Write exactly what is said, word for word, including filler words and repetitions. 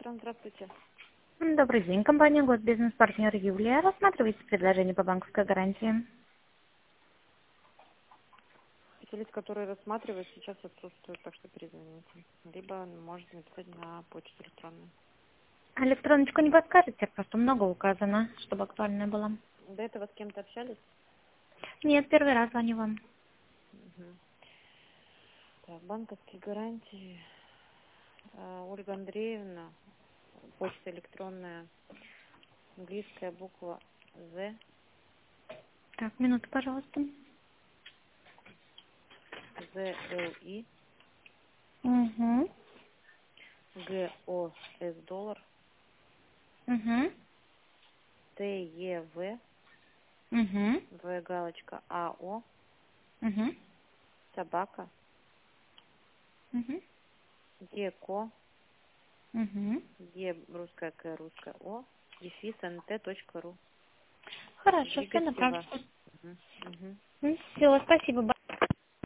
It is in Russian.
Электрон, здравствуйте. Добрый день, компания Госбизнес-партнер Юлия. Рассматривайте предложение по банковской гарантии. Специалист, который рассматривает, сейчас отсутствует, так что перезвоните. Либо можете написать на почту электронную. Электроночку не подскажете, просто много указано, чтобы актуально было. До этого с кем-то общались? Нет, первый раз звоню вам. Мгм. Так, банковские гарантии. А, Ольга Андреевна, почта электронная, английская буква З, Так, минуту, пожалуйста. З Л И, Угу, Г О С доллар, угу, Т Е В, угу, В галочка А О, угу, собака, угу, Е Ко, угу. Е русская К русская О, дефис эн тэ точка ру. Хорошо, все Двигателева. направлю. Мгм, мгм. Все, спасибо.